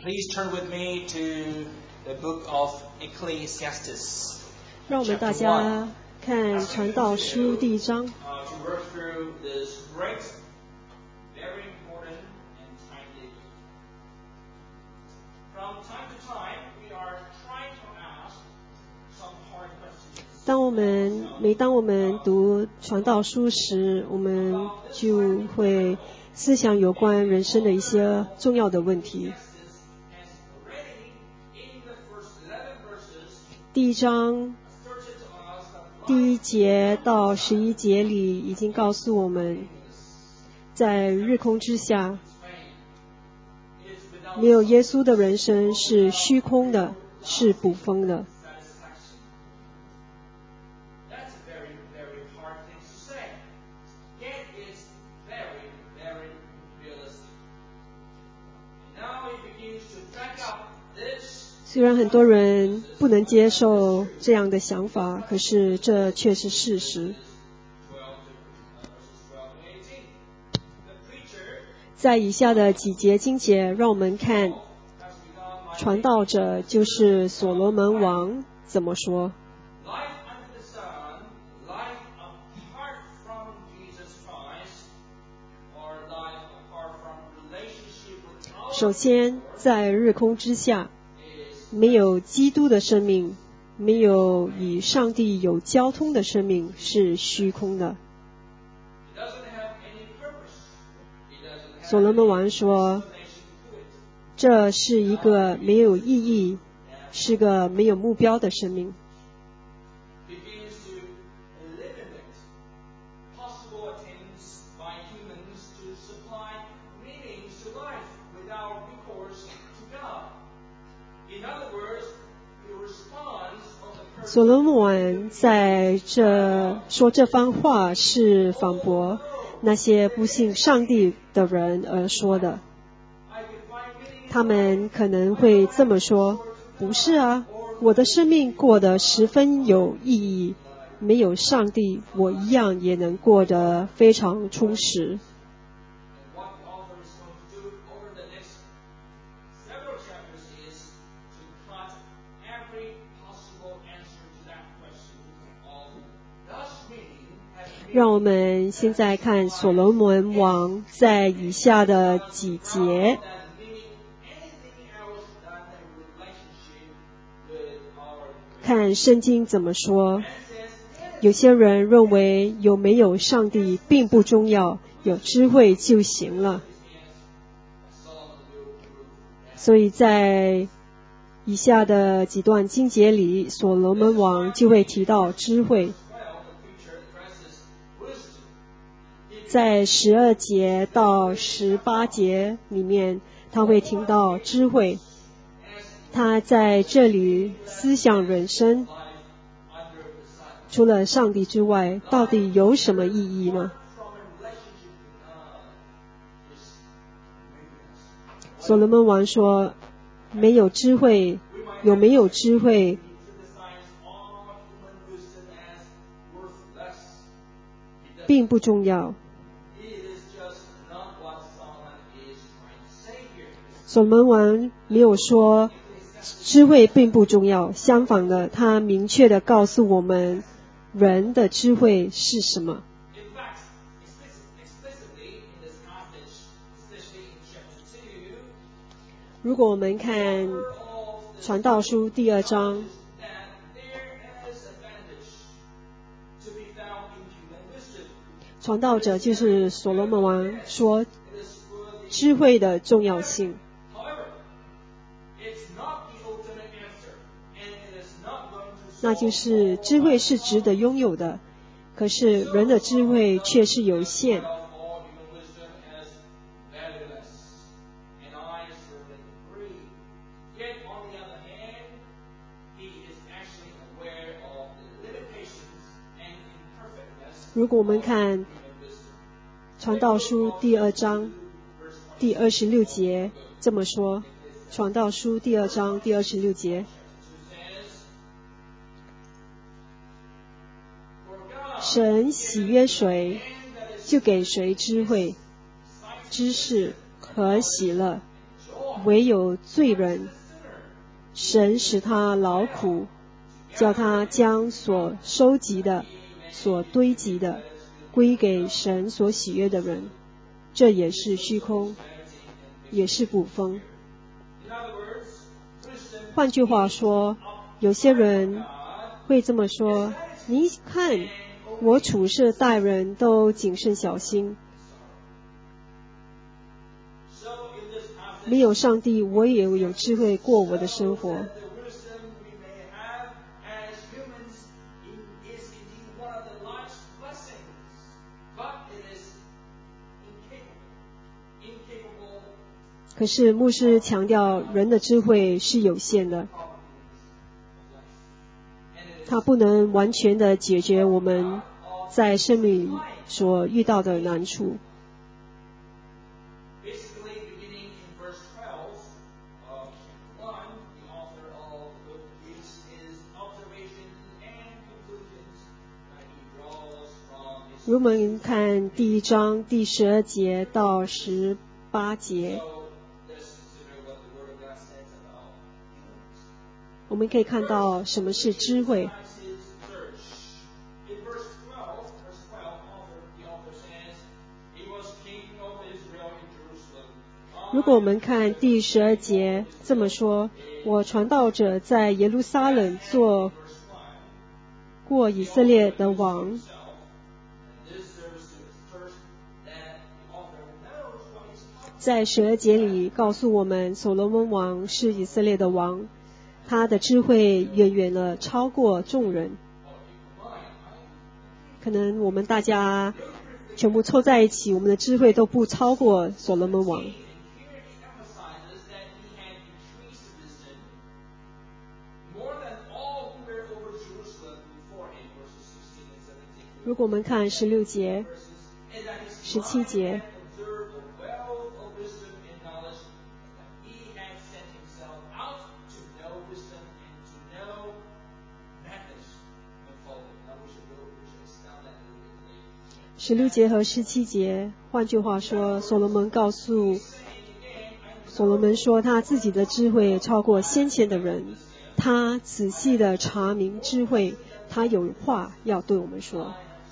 Please turn with me to the book of Ecclesiastes. 让我们大家看传道书第1章。 To work through this great, very important and timely book. From time to time, we are trying to ask some hard questions. 每当我们读传道书时，我们就会思想有关人生的一些重要的问题。第1章第1节到11节里已经告诉我们，在日空之下，没有耶稣的人生是虚空的，是捕风的。虽然很多人不能接受这样的想法，可是这却是事实。在以下的几节经节，让我们看传道者就是所罗门王怎么说。首先，在日空之下，没有基督的生命，没有与上帝有交通的生命是虚空的。所罗门王说，这是一个没有意义，是个没有目标的生命。所罗门王在说这番话是反驳那些不信上帝的人而说的。他们可能会这么说，不是啊，我的生命过得十分有意义，没有上帝，我一样也能过得非常充实。让我们现在看所罗门王在以下的几节。看圣经怎么说。有些人认为有没有上帝并不重要，有智慧就行了。所以在以下的几段经节里，所罗门王就会提到智慧。在12节到18节里面，他会听到智慧。他在这里思想人生，除了上帝之外，到底有什么意义呢？所罗门王说，没有智慧，有没有智慧，并不重要。所罗门王没有说智慧并不重要，相反的，他明确的告诉我们人的智慧是什么。如果我们看传道书第2章，传道者就是所罗门王说智慧的重要性。那就是智慧是值得拥有的，可是人的智慧却是有限。如果我们看传道书第2章第26节这么说，传道书第2章第26节，神喜悦谁，就给谁智慧、知识和喜乐。 唯有罪人，神使他劳苦，叫他将所收集的、所堆积的归给神所喜悦的人，这也是虚空，也是捕风。换句话说，有些人会这么说，你看我处事待人都谨慎小心，没有上帝我也有智慧过我的生活。可是牧师强调，人的智慧是有限的，它不能完全的解决我们在生命所遇到的难处。如果我们看第1章第12节到18节，我们可以看到什么是智慧。如果我们看第12节这么说，我传道者在耶路撒冷做过以色列的王。在12节里告诉我们，所罗门王是以色列的王，他的智慧远远的超过众人。可能我们大家全部凑在一起，我们的智慧都不超过所罗门王。如果我们看16节、17节，16节和17节，换句话说，所罗门说他自己的智慧超过先前的人，他仔细的查明智慧，他有话要对我们说。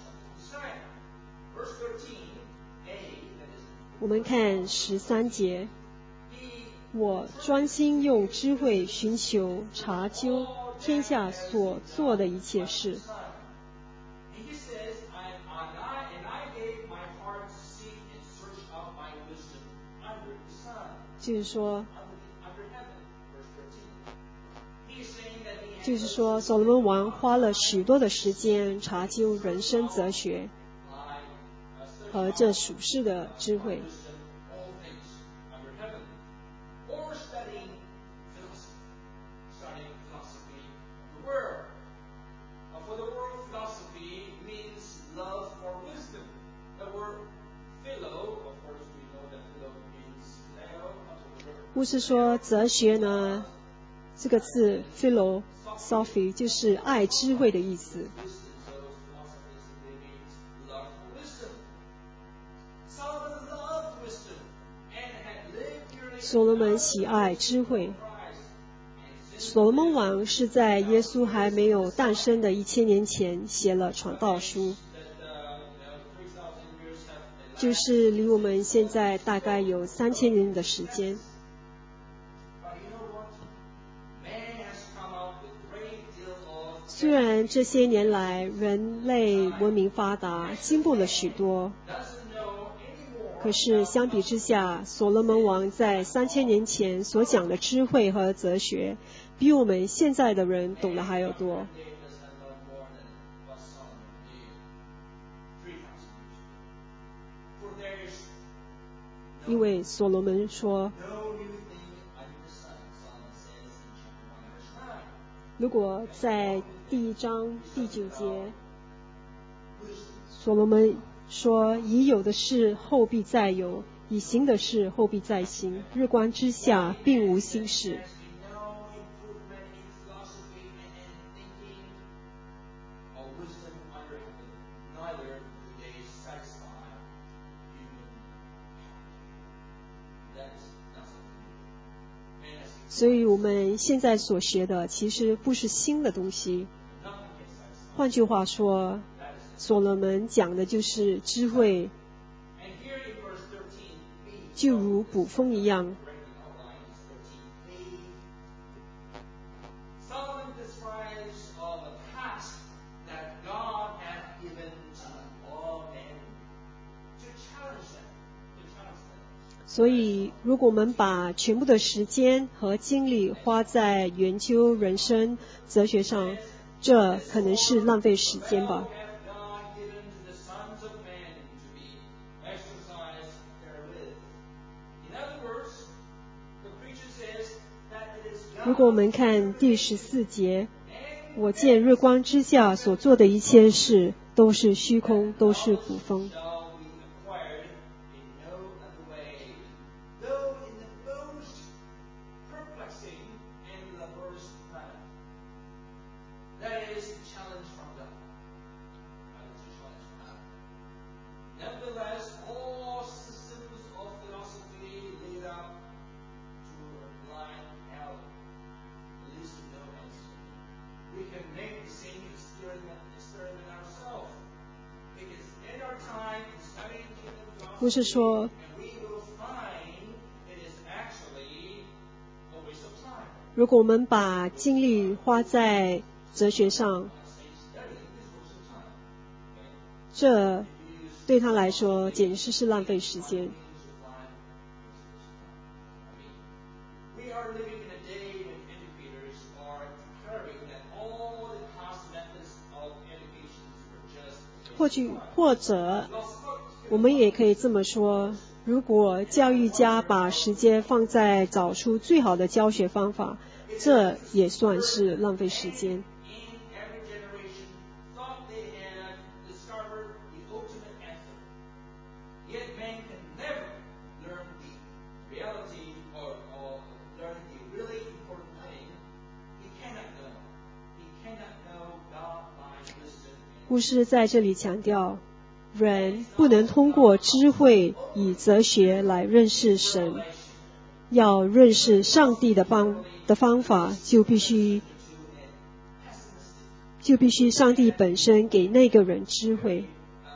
我们看13节，我专心用智慧寻求查究天下所做的一切事。就是说所罗门王花了许多的时间查究人生哲学和这属世的智慧。牧师说哲学呢，这个字 philosophy 就是爱智慧的意思。所罗门喜爱智慧。所罗门王是在耶稣还没有诞生的1000年前写了传道书，就是离我们现在大概有3000年的时间。虽然这些年来人类文明发达，进步了许多，可是相比之下，所罗门王在3000年前所讲的智慧和哲学，比我们现在的人懂得还要多。因为所罗门说，如果在第1章第9节，所罗门说，已有的事后必再有，已行的事后必再行，日光之下并无新事。 所以我们现在所学的其实不是新的东西。换句话说，所罗门讲的就是智慧，就如捕风一样。所以如果我们把全部的时间和精力花在研究人生哲学上，这可能是浪费时间吧。如果我们看第14节，我见日光之下所做的一切事都是虚空，都是捕风。不是说如果我们把精力花在哲学上，这对他来说简直是浪费时间。或者我们也可以这么说，如果教育家把时间放在找出最好的教学方法，这也算是浪费时间。牧师在这里强调，人不能通过智慧以哲学来认识神，要认识上帝的方法，就必须上帝本身给那个人智慧。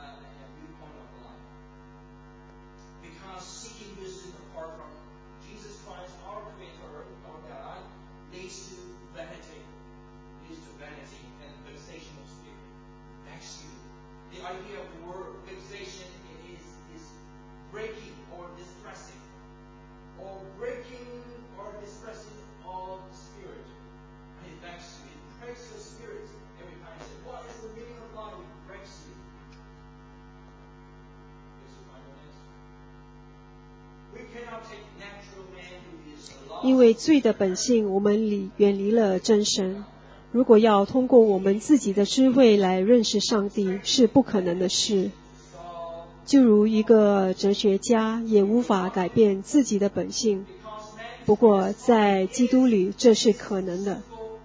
因为罪的本性，我们远离了真神。如果要通过我们自己的智慧来认识上帝，是不可能的事。就如一个哲学家也无法改变自己的本性，不过在基督里这是可能的。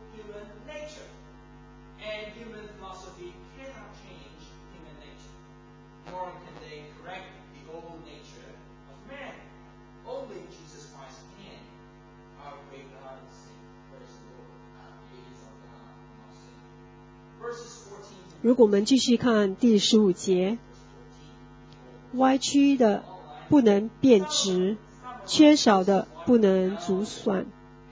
如果我们继续看第15节，歪曲的不能变直，缺少的不能足算。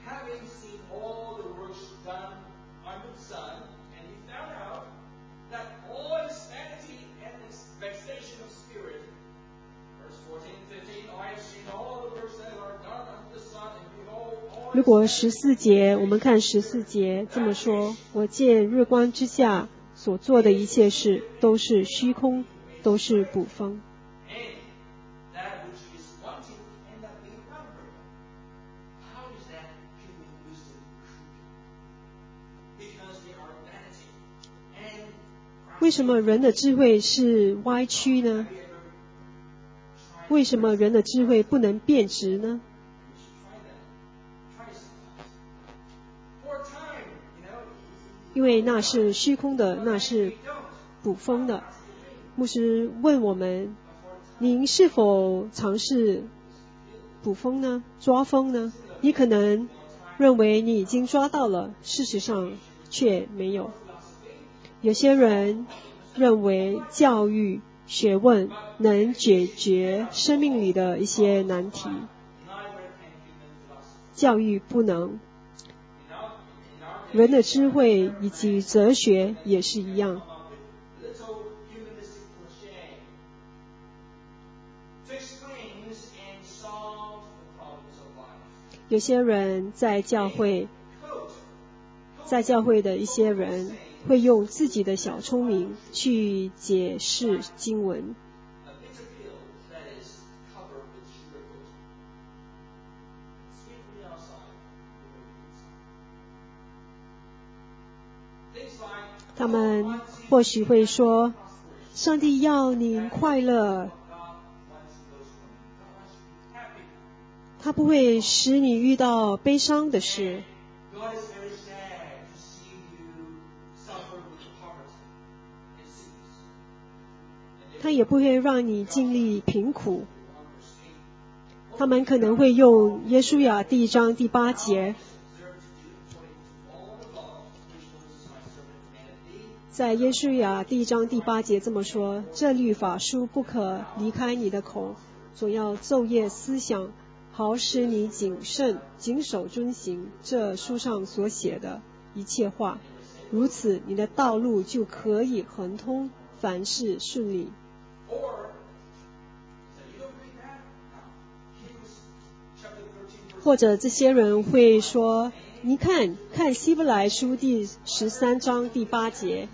如果14节，我们看14节这么说，我见日光之下所做的一切事都是虚空，都是捕风。为什么人的智慧是歪曲呢？为什么人的智慧不能变直呢？因为那是虚空的，那是捕风的。牧师问我们，您是否尝试捕风呢？抓风呢？你可能认为你已经抓到了，事实上却没有。有些人认为教育学问能解决生命里的一些难题，教育不能。人的智慧以及哲学也是一样。有些人在教会的一些人会用自己的小聪明去解释经文。他们或许会说，上帝要你快乐，他不会使你遇到悲伤的事。他也不会让你经历贫苦。他们可能会用约书亚第1章第8节，在约书亚第1章第8节这么说：这律法书不可离开你的口，总要昼夜思想，好使你谨慎谨守遵行这书上所写的一切话，如此你的道路就可以亨通，凡事顺利。或者这些人会说，你看希伯来书第13章第8节，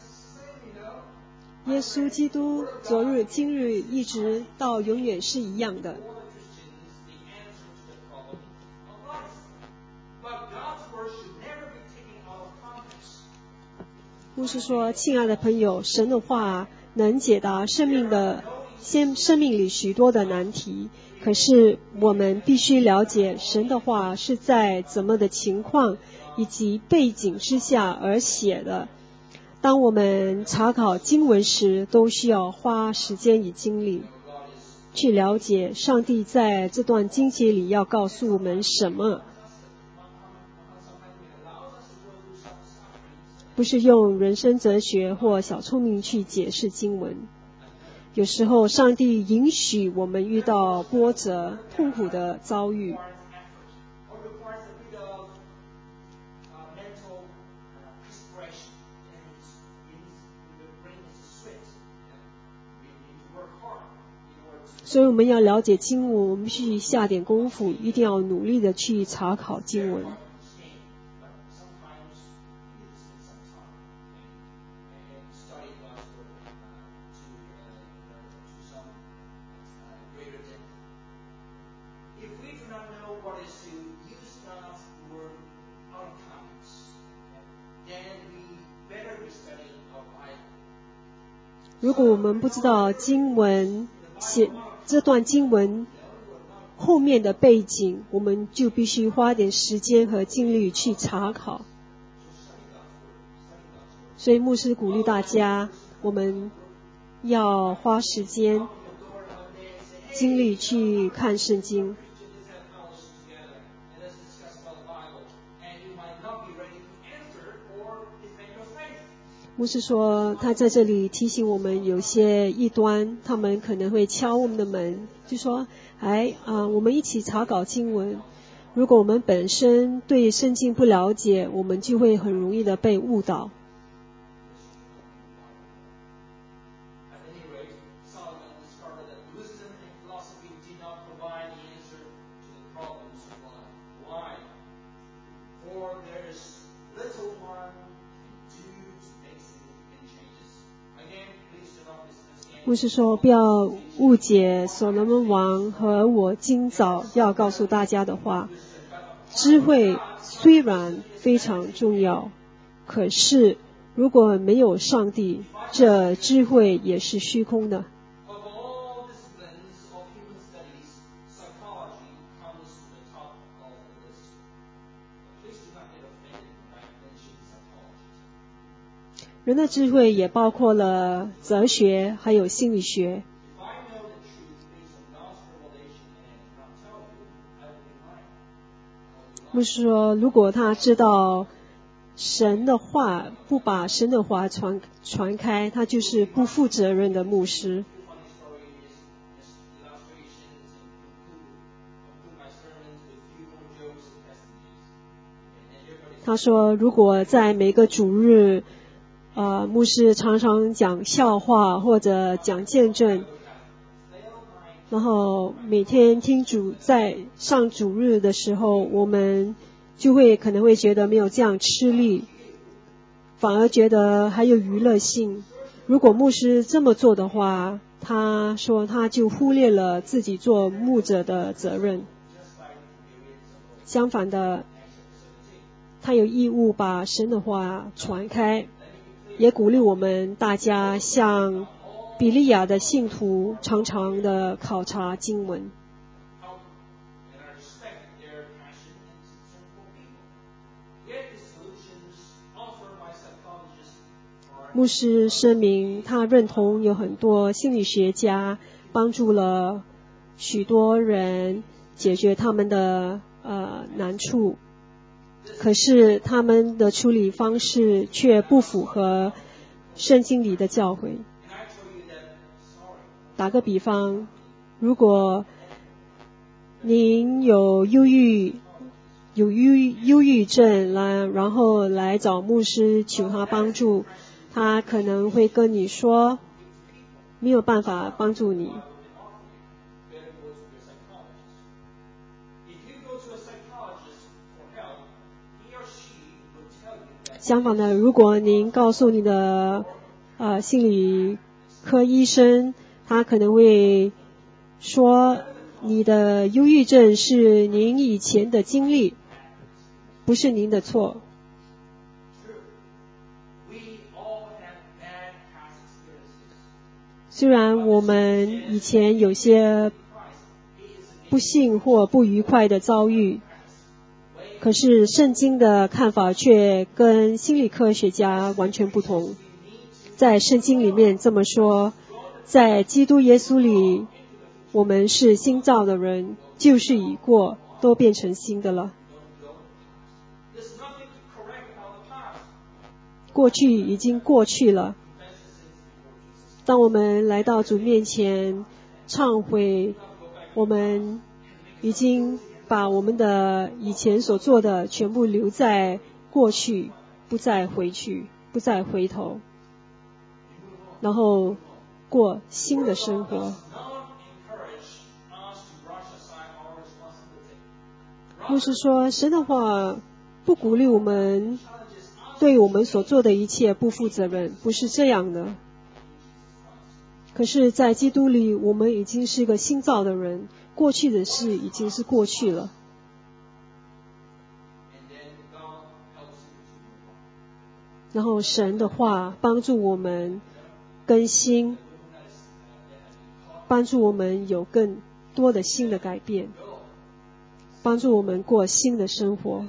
耶稣基督昨日今日一直到永远是一样的。牧师说，亲爱的朋友，神的话能解答生命里许多的难题，可是我们必须了解神的话是在怎么的情况以及背景之下而写的。当我们查考经文时，都需要花时间与精力去了解上帝在这段经节里要告诉我们什么。不是用人生哲学或小聪明去解释经文。有时候上帝允许我们遇到波折、痛苦的遭遇，所以我们要了解经文，我们必须下点功夫，一定要努力的去查考经文。如果我们不知道经文这段经文后面的背景，我们就必须花点时间和精力去查考。所以牧师鼓励大家，我们要花时间精力去看圣经。牧师说，他在这里提醒我们，有些异端他们可能会敲我们的门，就说我们一起查考经文。如果我们本身对圣经不了解，我们就会很容易的被误导。牧师说，不要误解所罗门王和我今早要告诉大家的话。智慧虽然非常重要，可是如果没有上帝，这智慧也是虚空的。人的智慧也包括了哲学还有心理学。 牧师说，如果他知道神的话，不把神的话传开，他就是不负责任的牧师。他说，如果在每个主日，牧师常常讲笑话或者讲见证，然后每天听在上主日的时候，我们就可能会觉得没有这样吃力，反而觉得还有娱乐性。如果牧师这么做的话，他说他就忽略了自己做牧者的责任。相反的，他有义务把神的话传开，也鼓励我们大家像比利亚的信徒常常的考察经文。牧师声明，他认同有很多心理学家帮助了许多人解决他们的难处，可是他们的处理方式却不符合圣经里的教诲。打个比方，如果您有忧郁症然后来找牧师求他帮助，他可能会跟你说没有办法帮助你。相反的，如果您告诉你的心理科医生，他可能会说你的忧郁症是您以前的经历，不是您的错。虽然我们以前有些不幸或不愉快的遭遇，可是圣经的看法却跟心理科学家完全不同。在圣经里面这么说，在基督耶稣里，我们是新造的人，旧事已过，都变成新的了。过去已经过去了。当我们来到主面前忏悔，我们已经把我们的以前所做的全部留在过去，不再回去，不再回头，然后过新的生活。牧师说，神的话不鼓励我们对我们所做的一切不负责任，不是这样的。可是在基督里，我们已经是一个新造的人，过去的事已经是过去了。然后神的话帮助我们更新，帮助我们有更多的新的改变，帮助我们过新的生活。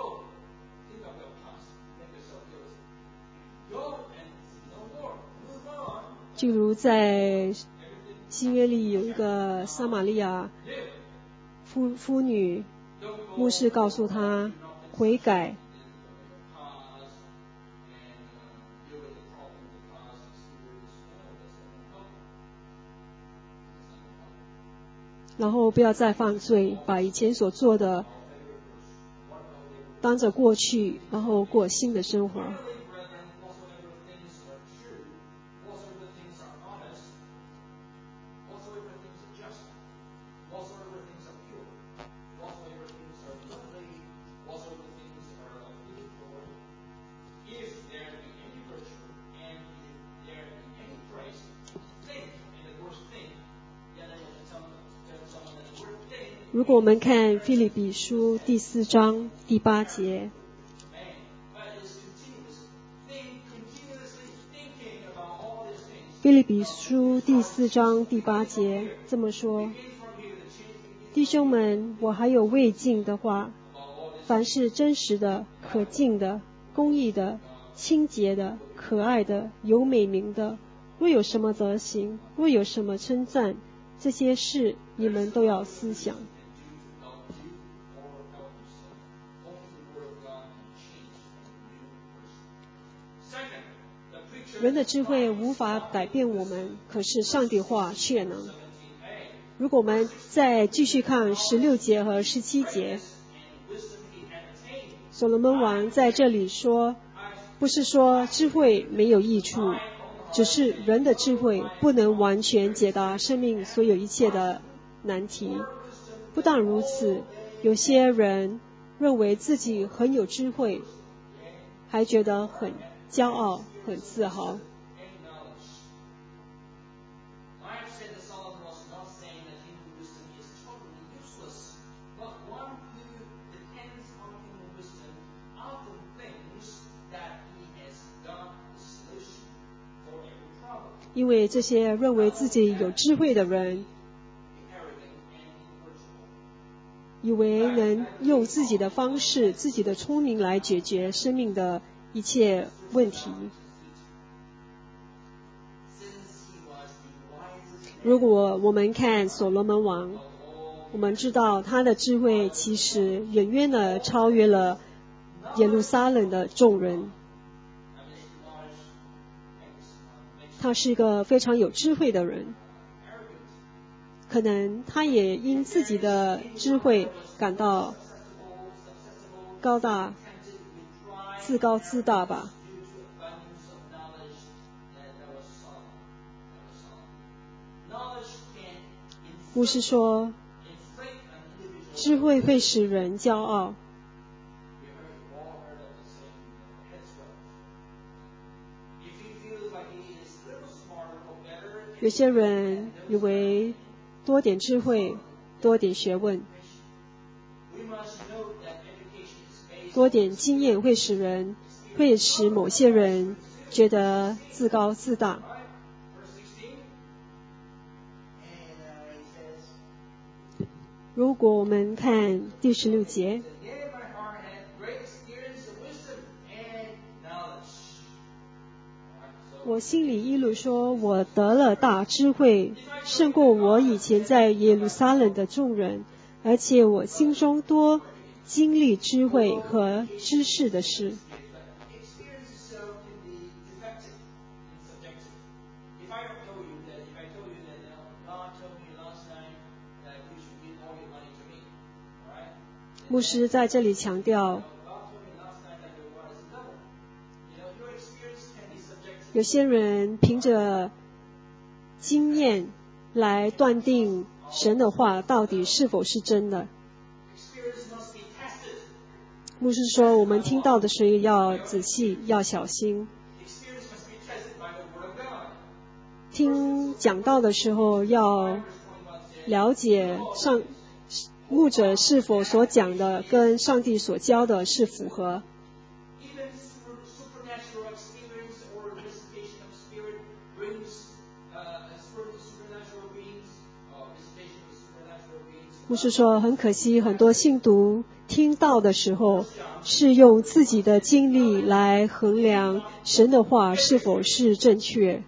就如在新约里有一个撒玛利亚妇女，牧师告诉她悔改，然后不要再犯罪，把以前所做的当着过去，然后过新的生活。如果我们看腓立比书第4章第8节，腓立比书第4章第8节这么说：弟兄们，我还有未尽的话，凡是真实的、可敬的、公义的、清洁的、可爱的、有美名的，若有什么德行，若有什么称赞，这些事你们都要思想。 人的智慧无法改变我们，可是上帝话却能。如果我们再继续看16节和17节，所罗门王在这里说，不是说智慧没有益处，只是人的智慧不能完全解答生命所有一切的难题。不但如此，有些人认为自己很有智慧，还觉得很骄傲、很自豪。因为这些认为自己有智慧的人，以为能用自己的方式、自己的聪明来解决生命的一切问题。如果我们看所罗门王，我们知道他的智慧其实远远的超越了耶路撒冷的众人。他是一个非常有智慧的人，可能他也因自己的智慧感到高大、自高自大吧。牧师说，智慧会使人骄傲。有些人以为多点智慧、多点学问、多点经验会使某些人觉得自高自大。如果我们看第16节，我心里一路说，我得了大智慧，胜过我以前在耶路撒冷的众人，而且我心中多经历智慧和知识的事。牧师在这里强调，有些人凭着经验来断定神的话到底是否是真的。牧师说，我们听到的时候要仔细，要小心。听讲道的时候要了解牧者是否所讲的跟上帝所教的是符合。牧师说，很可惜，很多信徒听到的时候是用自己的经历来衡量神的话是否是正确。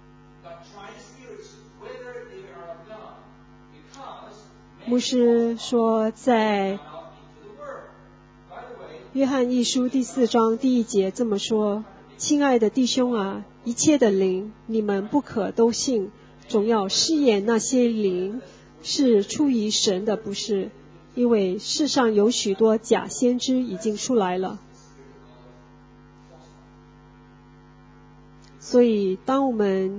牧师说，在约翰一书第4章第1节这么说：亲爱的弟兄啊，一切的灵你们不可都信，总要试验那些灵是出于神的，不是，因为世上有许多假先知已经出来了。所以当我们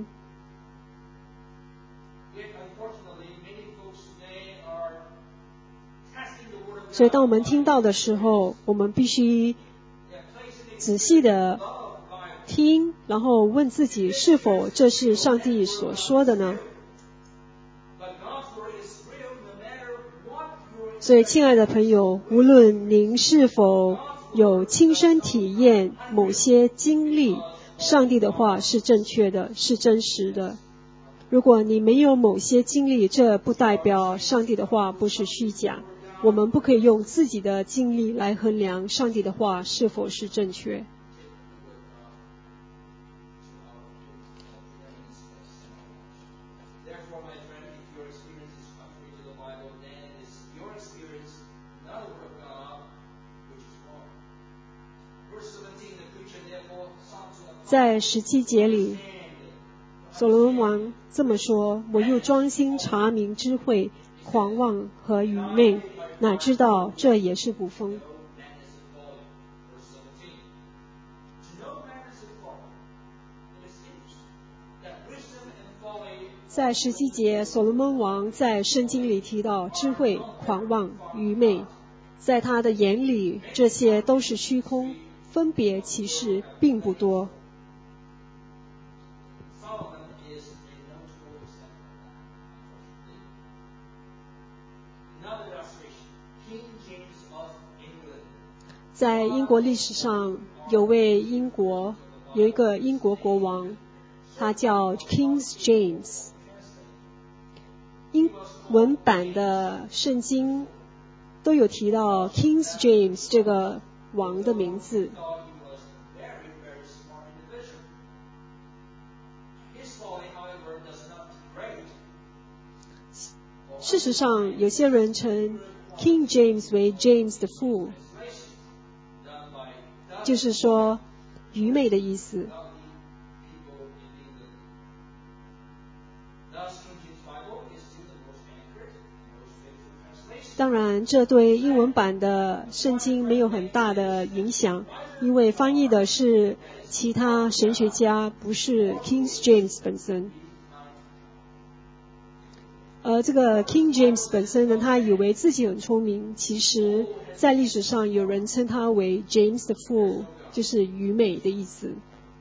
听到的时候，我们必须仔细的听，然后问自己是否这是上帝所说的呢？所以亲爱的朋友，无论您是否有亲身体验某些经历，上帝的话是正确的，是真实的。如果你没有某些经历，这不代表上帝的话不是虚假。我们不可以用自己的经历来衡量上帝的话是否是正确。 在17节里，所罗门王这么说：我又专心查明智慧、狂妄和愚昧，哪知道这也是捕风。在17节，所罗门王在圣经里提到智慧、狂妄、愚昧，在他的眼里，这些都是虚空，分别其事并不多。在英国历史上，有一个英国国王，他叫 King James。英文版的圣经都有提到 King James 这个王的名字。事实上，有些人称 King James 为 James the Fool， 就是说愚昧的意思。当然，这对英文版的圣经没有很大的影响，因为翻译的是其他神学家，不是 King James 本身。这个 King James 本身呢，他以为自己很聪明，其实在历史上有人称他为 James the Fool， 就是愚昧的意思。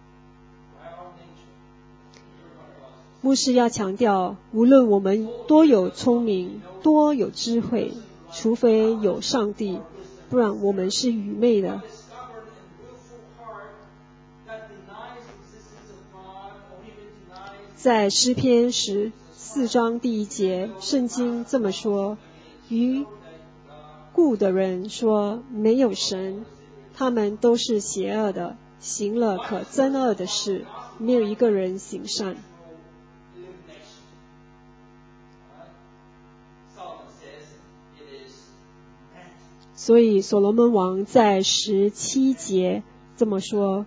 牧师要强调，无论我们多有聪明，多有智慧，除非有上帝，不然我们是愚昧的。在诗篇14章第1节，圣经这么说：愚故的人说没有神，他们都是邪恶的，行了可憎恶的事，没有一个人行善。所以所罗门王在17节这么说：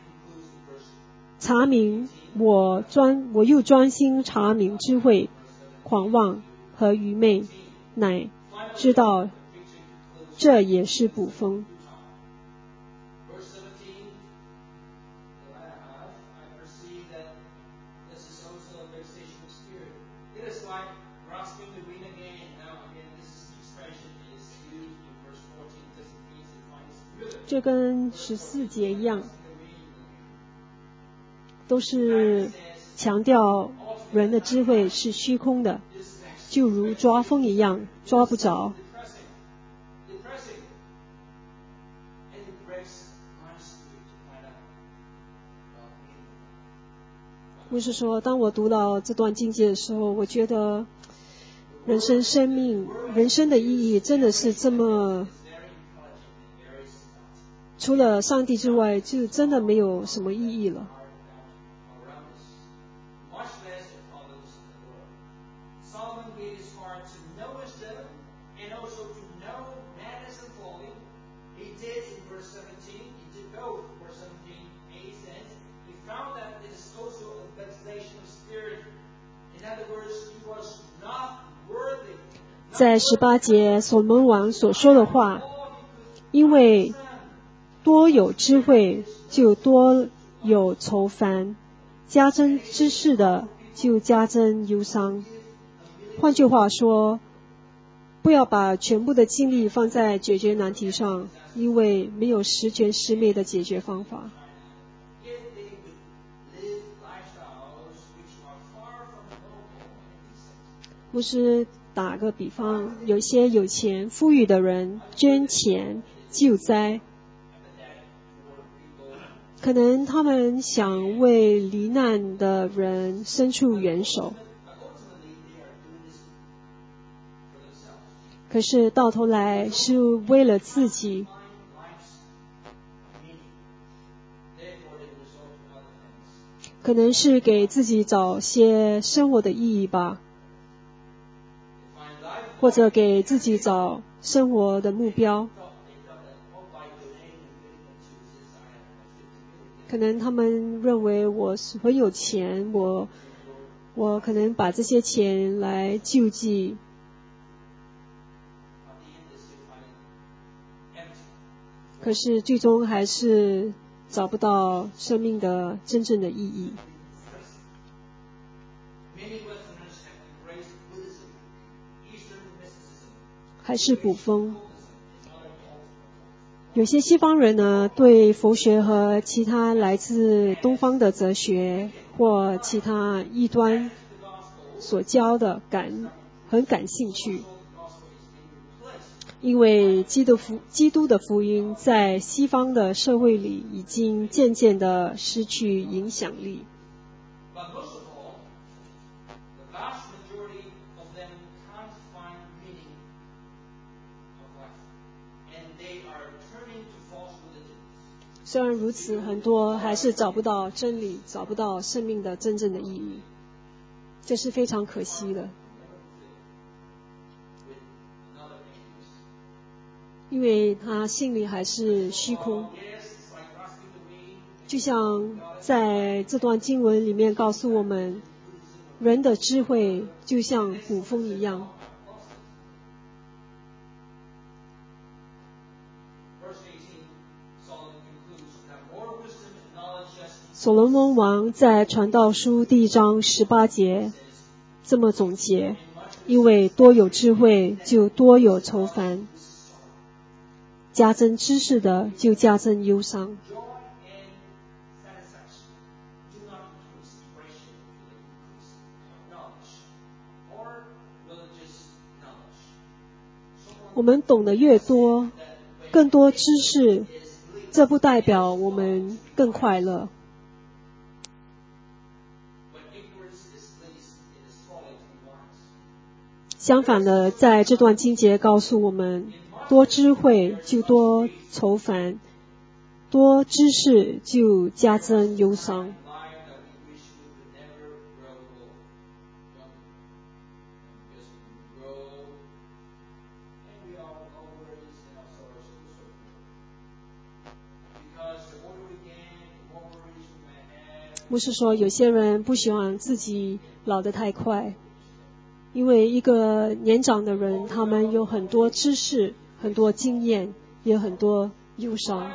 查明我又专心查明智慧、狂妄和愚昧，乃知道这也是捕风。这跟14节一样，都是强调人的智慧是虚空的，就如抓风一样，抓不着。不是说，当我读到这段经节的时候，我觉得人生的意义真的是这么，除了上帝之外，就真的没有什么意义了。在18节所罗门王所说的话，因为多有智慧就多有愁烦，加增知识的就加增忧伤。换句话说，不要把全部的精力放在解决难题上，因为没有十全十美的解决方法。牧师打个比方，有些有钱富裕的人捐钱救灾，可能他们想为罹难的人伸出援手，可是到头来是为了自己，可能是给自己找些生活的意义吧，或者给自己找生活的目标。 可能他们认为我很有钱，我可能把这些钱来救济，可是最终还是找不到生命的真正的意义。还是捕风。有些西方人呢，对佛学和其他来自东方的哲学或其他异端所教的很感兴趣，因为基督的福音在西方的社会里已经渐渐的失去影响力。虽然如此，很多还是找不到真理，找不到生命的真正的意义，这是非常可惜的。因为他心里还是虚空，就像在这段经文里面告诉我们，人的智慧就像捕风一样。所罗门王在传道书第1章18节这么总结，因为多有智慧就多有愁烦，加增知识的就加增忧伤。我们懂得越多，更多知识，这不代表我们更快乐。相反的，在这段经节告诉我们，多智慧就多愁烦，多知识就加增忧伤。不是说有些人不希望自己老得太快，因为一个年长的人，他们有很多知识，很多经验，也有很多忧伤。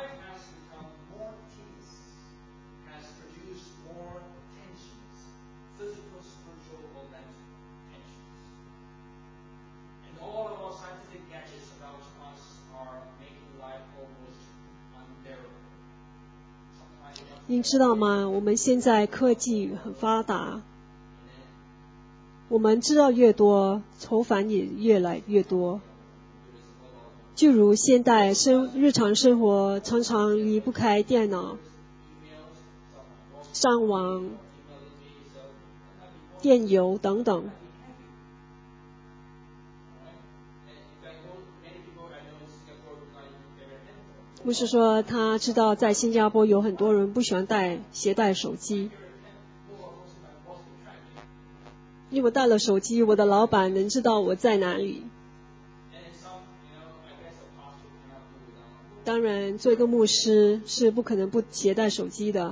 您知道吗？我们现在科技很发达，我们知道越多，愁烦也越来越多。就如现代日常生活常常离不开电脑、上网、电邮等等。不是说他知道在新加坡有很多人不喜欢携带手机，因为我带了手机，我的老板能知道我在哪里。当然，做一个牧师是不可能不携带手机的。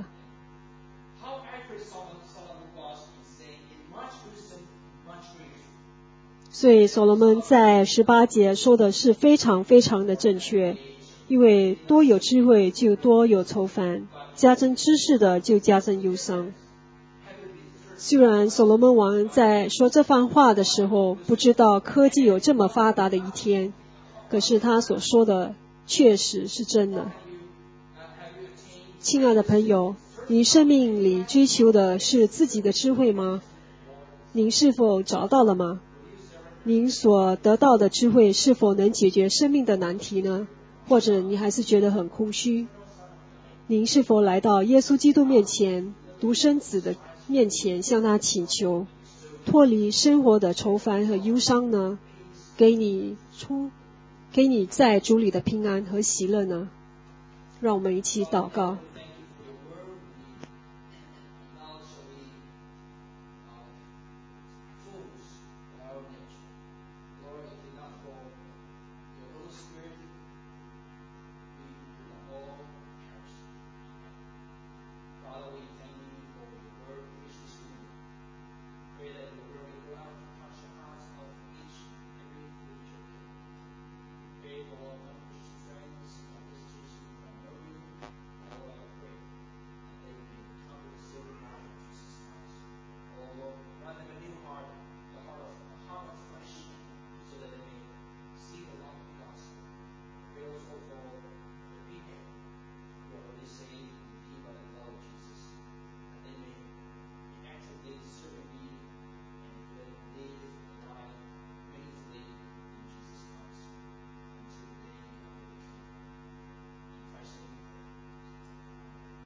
所以所罗门在18节说的是非常非常的正确，因为多有智慧就多有愁烦，加增知识的就加增忧伤。虽然所罗门王在说这番话的时候不知道科技有这么发达的一天，可是他所说的确实是真的。亲爱的朋友，你生命里追求的是自己的智慧吗？您是否找到了吗？您所得到的智慧是否能解决生命的难题呢？或者你还是觉得很空虚？您是否来到耶稣基督面前，独生子的面前，向他请求脱离生活的愁烦和忧伤呢？给你在主里的平安和喜乐呢？让我们一起祷告。